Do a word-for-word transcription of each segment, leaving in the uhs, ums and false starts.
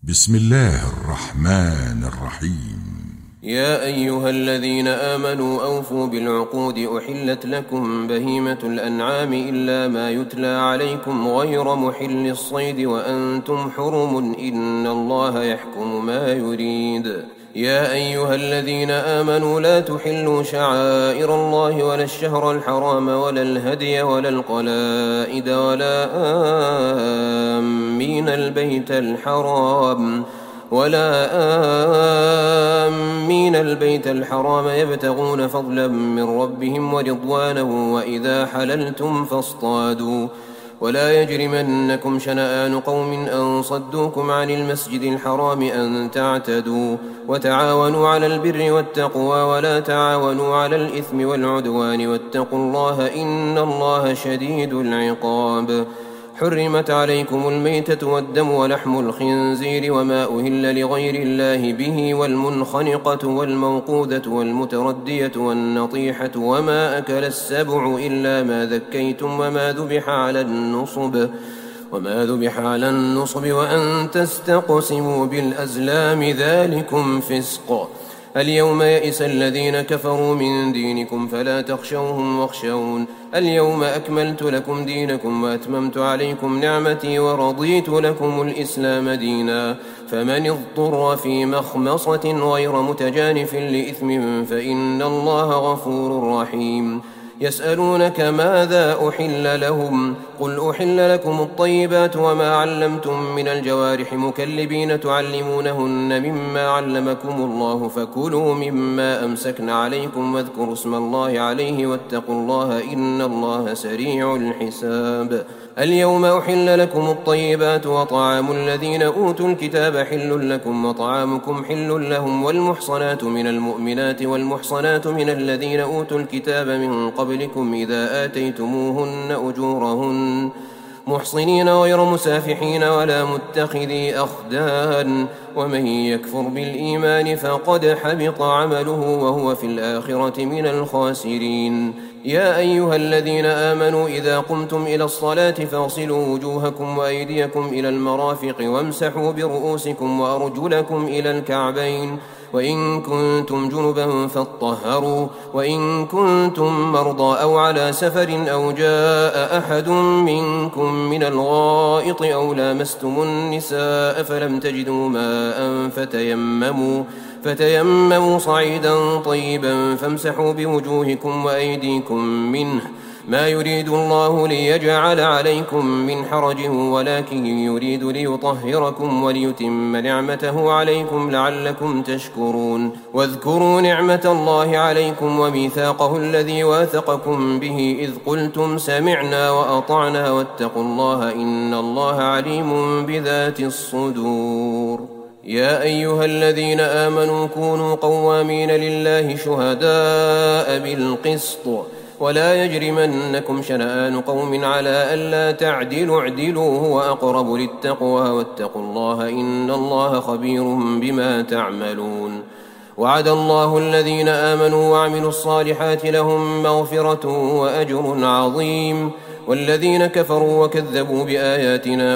بسم الله الرحمن الرحيم. يا أيها الذين آمنوا أوفوا بالعقود أحلت لكم بهيمة الأنعام إلا ما يتلى عليكم غير محل الصيد وأنتم حرم إن الله يحكم ما يريد. يا أيها الذين آمنوا لا تحلوا شعائر الله ولا الشهر الحرام ولا الهدي ولا القلائد ولا آمين البيت الحرام ولا آمين البيت الحرام يبتغون فضلا من ربهم ورضوانه وإذا حللتم فاصطادوا ولا يجرمنكم شنآن قوم أن صدوكم عن المسجد الحرام أن تعتدوا وتعاونوا على البر والتقوى ولا تعاونوا على الإثم والعدوان واتقوا الله إن الله شديد العقاب. حرمت عليكم الميتة والدم ولحم الخنزير وما أهل لغير الله به والمنخنقة والموقوذة والمتردية والنطيحة وما أكل السبع إلا ما ذكيتم وما ذبح على النصب وما ذبح على النصب وأن تستقسموا بالأزلام ذلكم فسق. اليوم يئس الذين كفروا من دينكم فلا تخشوهم واخشون اليوم أكملت لكم دينكم وأتممت عليكم نعمتي ورضيت لكم الإسلام دينا فمن اضطر في مخمصة غير متجانف لإثم فإن الله غفور رحيم. يسألونك ماذا أحل لهم قل أحل لكم الطيبات وما علمتم من الجوارح مكلبين تعلمونهن مما علمكم الله فكلوا مما أمسكن عليكم واذكروا اسم الله عليه واتقوا الله إن الله سريع الحساب. اليوم أحل لكم الطيبات وطعام الذين أوتوا الكتاب حل لكم وطعامكم حل لهم والمحصنات من المؤمنات والمحصنات من الذين أوتوا الكتاب من قبلكم إذا آتيتموهن أجورهن محصنين غير مسافحين ولا متخذي أخدان ومن يكفر بالإيمان فقد حبط عمله وهو في الآخرة من الخاسرين. يا أيها الذين آمنوا إذا قمتم إلى الصلاة فاغسلوا وجوهكم وأيديكم إلى المرافق وامسحوا برؤوسكم وأرجلكم إلى الكعبين وإن كنتم جنبا فاطهروا وإن كنتم مرضى أو على سفر أو جاء أحد منكم من الغائط أو لامستم النساء فلم تجدوا ماء فتيمموا فتيمموا صعيدا طيبا فامسحوا بوجوهكم وأيديكم منه ما يريد الله ليجعل عليكم من حرج ولكن يريد ليطهركم وليتم نعمته عليكم لعلكم تشكرون. واذكروا نعمة الله عليكم وميثاقه الذي واثقكم به إذ قلتم سمعنا وأطعنا واتقوا الله إن الله عليم بذات الصدور. يا أيها الذين آمنوا كونوا قوامين لله شهداء بالقسط ولا يجرمنكم شنآن قوم على ألا تعدلوا اعدلوا هو أقرب للتقوى واتقوا الله إن الله خبير بما تعملون. وعد الله الذين آمنوا وعملوا الصالحات لهم مغفرة وأجر عظيم والذين كفروا وكذبوا بآياتنا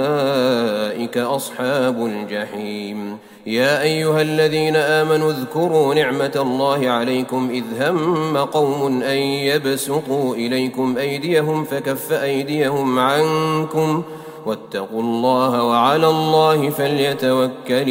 أولئك أصحاب الجحيم. يا أيها الذين آمنوا اذكروا نعمة الله عليكم إذ هم قوم أن يبسطوا إليكم أيديهم فكف أيديهم عنكم واتقوا الله وعلى الله فليتوكل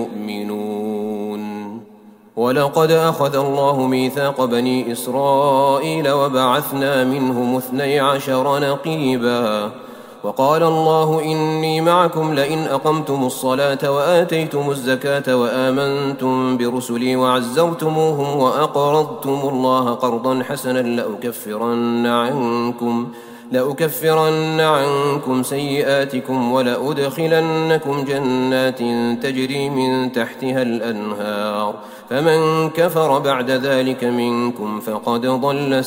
المؤمنون. ولقد أخذ الله ميثاق بني إسرائيل وبعثنا منهم اثني عشر نقيبا وقال الله إني معكم لئن أقمتم الصلاة وآتيتم الزكاة وآمنتم برسلي وعزرتموهم وأقرضتم الله قرضا حسنا لأكفرن عنكم لأكفرن عنكم سيئاتكم ولأدخلنكم جنات تجري من تحتها الأنهار فمن كفر بعد ذلك منكم فقد ضل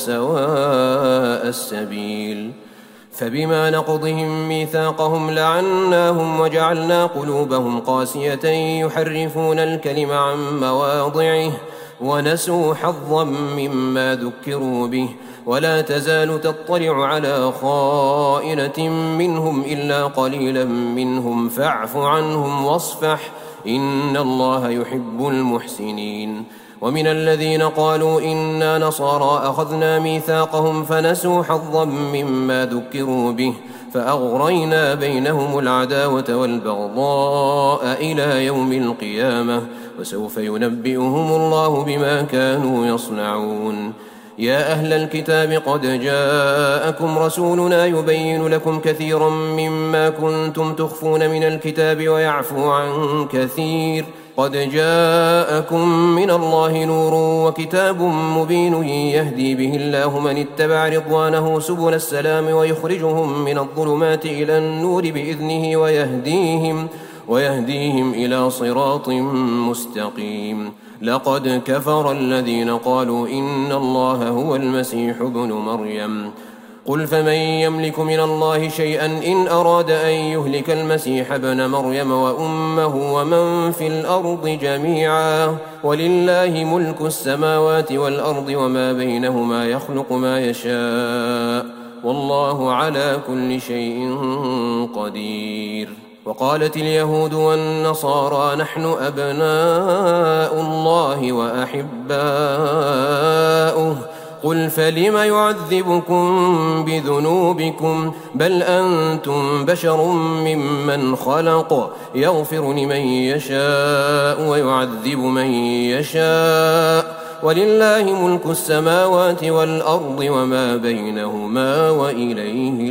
سواء السبيل. فبما نقضهم ميثاقهم لعناهم وجعلنا قلوبهم قاسية يحرفون الكلم عن مواضعه ونسوا حظا مما ذكروا به ولا تزال تطلع على خائنة منهم إلا قليلا منهم فاعف عنهم واصفح إن الله يحب المحسنين. ومن الذين قالوا إنا نصارى أخذنا ميثاقهم فنسوا حظا مما ذكروا به فأغرينا بينهم العداوة والبغضاء إلى يوم القيامة وسوف ينبئهم الله بما كانوا يصنعون. يا أهل الكتاب قد جاءكم رسولنا يبين لكم كثيرا مما كنتم تخفون من الكتاب ويعفو عن كثير قد جاءكم من الله نور وكتاب مبين يهدي به الله من اتبع رضوانه سبل السلام ويخرجهم من الظلمات إلى النور بإذنه ويهديهم, ويهديهم إلى صراط مستقيم. لقد كفر الذين قالوا إن الله هو المسيح ابن مريم قل فمن يملك من الله شيئا إن أراد أن يهلك المسيح ابن مريم وأمه ومن في الأرض جميعا ولله ملك السماوات والأرض وما بينهما يخلق ما يشاء والله على كل شيء قدير. وقالت اليهود والنصارى نحن أبناء الله وأحباؤه قل فلم يعذبكم بذنوبكم بل أنتم بشر ممن خلق يغفر لمن يشاء ويعذب من يشاء ولله ملك السماوات والأرض وما بينهما وإليه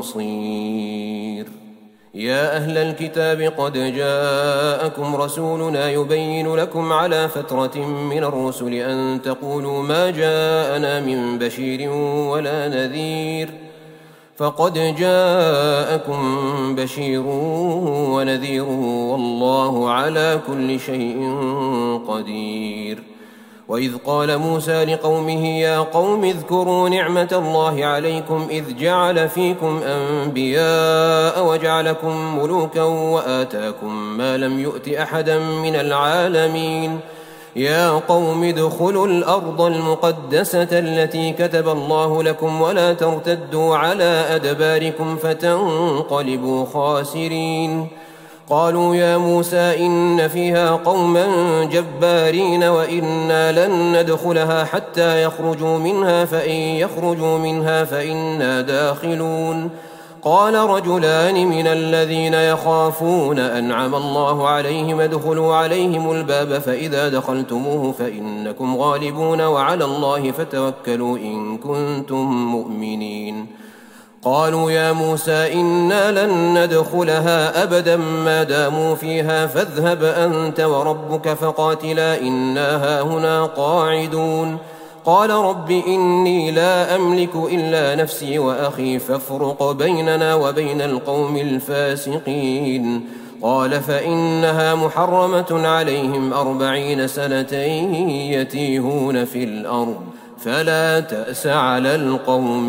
المصير. يا أهل الكتاب قد جاءكم رسولنا يبين لكم على فترة من الرسل أن تقولوا ما جاءنا من بشير ولا نذير فقد جاءكم بشير ونذير والله على كل شيء قدير. وإذ قال موسى لقومه يا قوم اذكروا نعمة الله عليكم إذ جعل فيكم أنبياء وجعلكم ملوكا وآتاكم ما لم يؤت أحدا من العالمين يا قوم ادخلوا الأرض المقدسة التي كتب الله لكم ولا ترتدوا على أدباركم فتنقلبوا خاسرين. قالوا يا موسى إن فيها قوما جبارين وإنا لن ندخلها حتى يخرجوا منها فإن يخرجوا منها فإنا داخلون. قال رجلان من الذين يخافون أنعم الله عليهم ادخلوا عليهم الباب فإذا دخلتموه فإنكم غالبون وعلى الله فتوكلوا إن كنتم مؤمنين. قالوا يا موسى إنا لن ندخلها أبدا ما داموا فيها فاذهب أنت وربك فقاتلا إنا هاهنا قاعدون. قال رب إني لا أملك إلا نفسي وأخي فافرق بيننا وبين القوم الفاسقين. قال فإنها محرمة عليهم أربعين سنة يتيهون في الأرض فلا تأس على القوم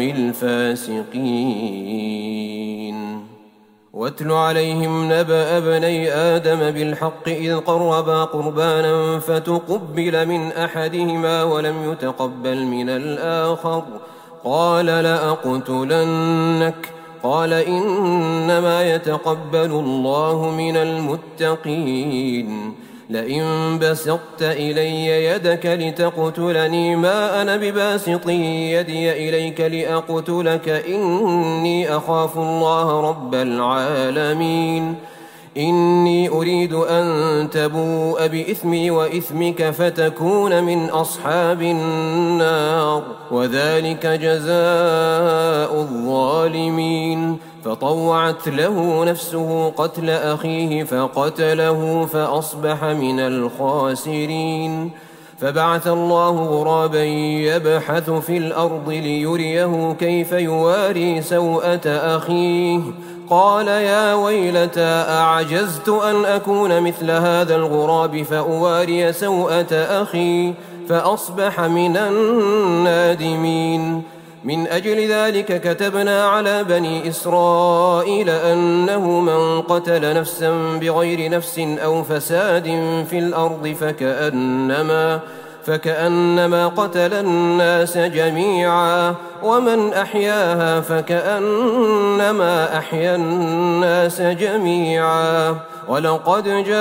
الفاسقين. واتل عليهم نبأ ابني آدم بالحق إذ قربا قربانا فتقبل من أحدهما ولم يتقبل من الآخر قال لأقتلنك قال إنما يتقبل الله من المتقين. لئن بسطت إلي يدك لتقتلني ما أنا بباسط يدي إليك لأقتلك إني أخاف الله رب العالمين. إني أريد أن تبوء بإثمي وإثمك فتكون من أصحاب النار وذلك جزاء الظالمين. فطوعت له نفسه قتل أخيه فقتله فأصبح من الخاسرين. فبعث الله غرابا يبحث في الأرض ليريه كيف يواري سوءة أخيه قال يا ويلتى أعجزت أن أكون مثل هذا الغراب فأواري سوءة أخي فأصبح من النادمين. من أجل ذلك كتبنا على بني إسرائيل أنه من قتل نفسا بغير نفس أو فساد في الأرض فكأنما, فكأنما قتل الناس جميعا ومن أحياها فكأنما أحيا الناس جميعا ولقد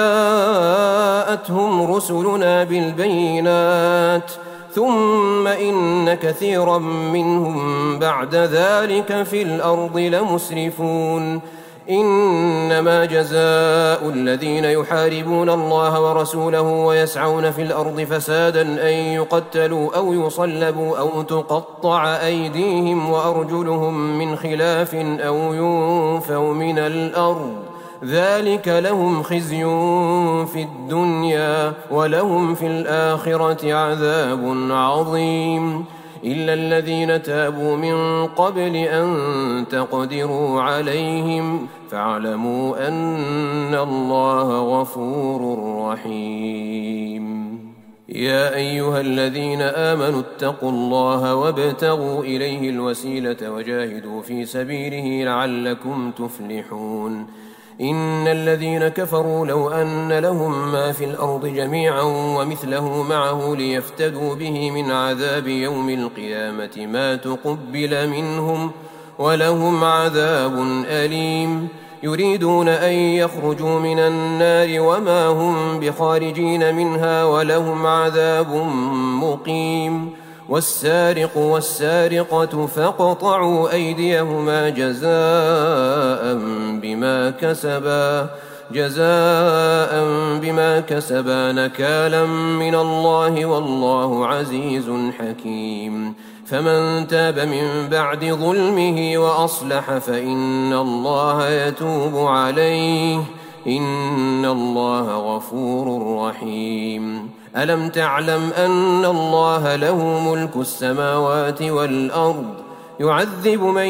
جاءتهم رسلنا بالبينات ثم إن كثيرا منهم بعد ذلك في الأرض لمسرفون إنما جزاء الذين يحاربون الله ورسوله ويسعون في الأرض فسادا أن يقتلوا أو يصلبوا أو تقطع أيديهم وأرجلهم من خلاف أو ينفوا من الأرض ذلك لهم خزي في الدنيا ولهم في الآخرة عذاب عظيم إلا الذين تابوا من قبل أن تقدروا عليهم فاعلموا أن الله غفور رحيم يا أيها الذين آمنوا اتقوا الله وابتغوا إليه الوسيلة وجاهدوا في سبيله لعلكم تفلحون إن الذين كفروا لو أن لهم ما في الأرض جميعا ومثله معه ليفتدوا به من عذاب يوم القيامة ما تقبل منهم ولهم عذاب أليم يريدون أن يخرجوا من النار وما هم بخارجين منها ولهم عذاب مقيم والسارق والسارقة فاقطعوا أيديهما جزاء بما كسبا جزاء بما كسبا نكالا من الله والله عزيز حكيم فمن تاب من بعد ظلمه وأصلح فإن الله يتوب عليه إن الله غفور رحيم ألم تعلم أن الله له ملك السماوات والأرض يعذب من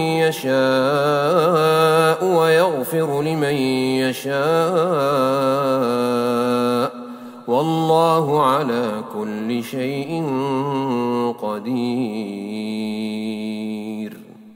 يشاء ويغفر لمن يشاء والله على كل شيء قدير